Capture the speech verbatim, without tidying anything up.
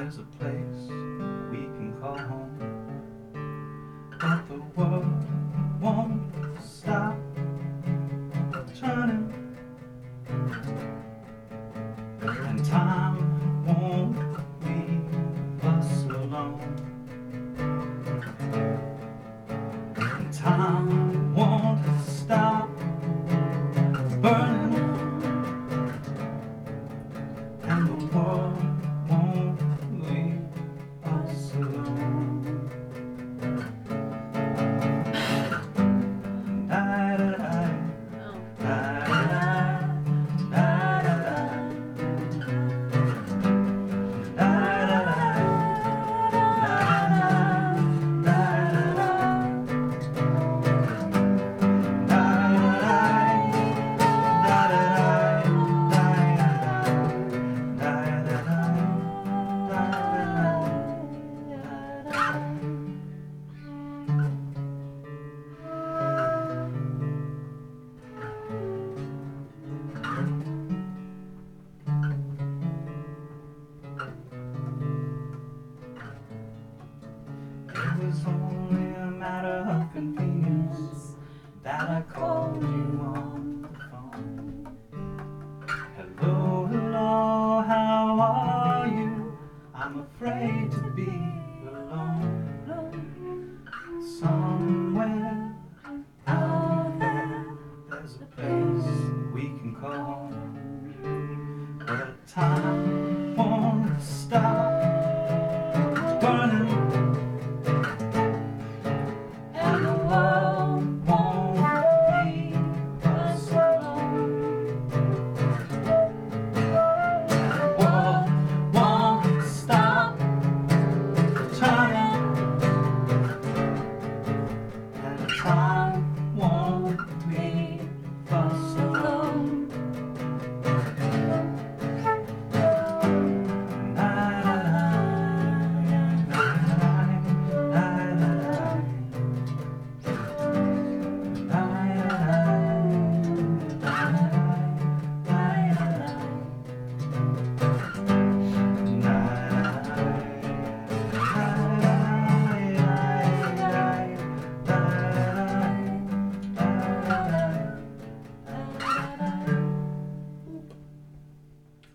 there's a place we can call home, but the world won't stop turning, and time won't leave us alone, and time won't stop burning, and the world won't leave us alone. It was only a matter of convenience that I called you on the phone. Hello, hello, how are you? I'm afraid